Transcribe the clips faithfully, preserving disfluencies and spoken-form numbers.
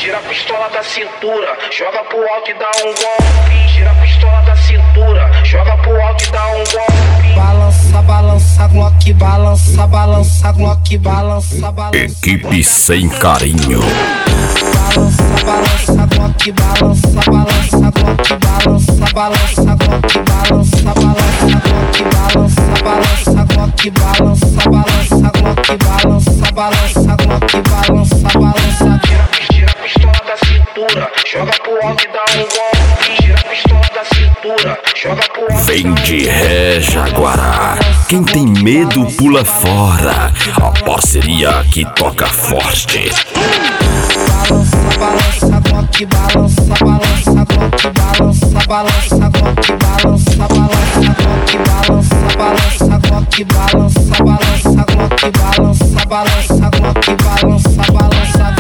Tira a pistola da cintura, joga pro alto e dá um golpe. Tira a pistola da cintura, joga pro alto e dá um golpe. Balança, balança, Glock, balança, balança, Glock, balança, balança. Equipe sem carinho. Balança, balança, Glock, balança, balança, Glock, balança, balança, Glock, balança, balança, Glock, balança, balança, Glock, balança, balança, Glock, balança, balança, Glock, balança, balança. Tira a pistola da cintura, joga pro alto e dá um golpe. Tira a pistola da cintura, joga pro alto. Vem de ré, Jaguará. Quem tem medo pula fora. A parceria que toca forte. Balança, balança, Glock, balança, balança, Glock, balança, balança, Glock, balança, balança, Glock, balança, balança, Glock, balança, balança, Glock, balança, balança, Glock, balança, balança.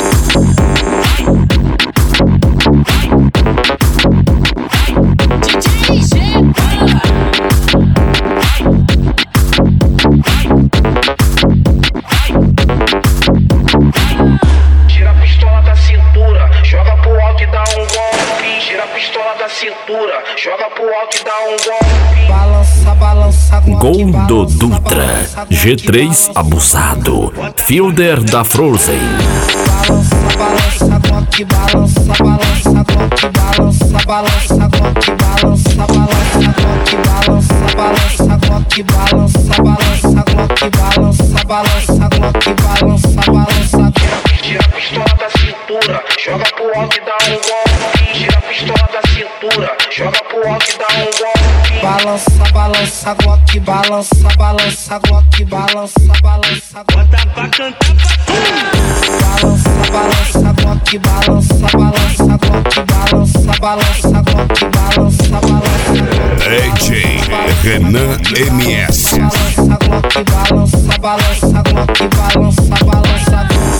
D J G. Tira a pistola da cintura, joga pro alto e dá um golpe. Tira a pistola da cintura, joga pro alto e dá um golpe. Balança, balança, Glock, Gol do balança, Dutra. balança, G três abusado. Fielder da Frozen. balança, balança, Glock, balança, balança, Glock, balança, balança, Glock, balança, balança, Glock, balança, balança, Glock, balança, balança, Glock, balança, balança, Glock, balança, balança. Tira a pistola da cintura, joga pro alto e dá um golpe. Tira a pistola da cintura, joga pro alto e dá um golpe. Balança, balança, Glock, balança, balança, Glock, balança, balança. Bota pra cantar pra Balança, balança, Glock, balança, balança, Glock, balança, balança, Glock, balança, balança. D J Renan M S. Balança, Glock, balança, balança, Glock, balança, balança.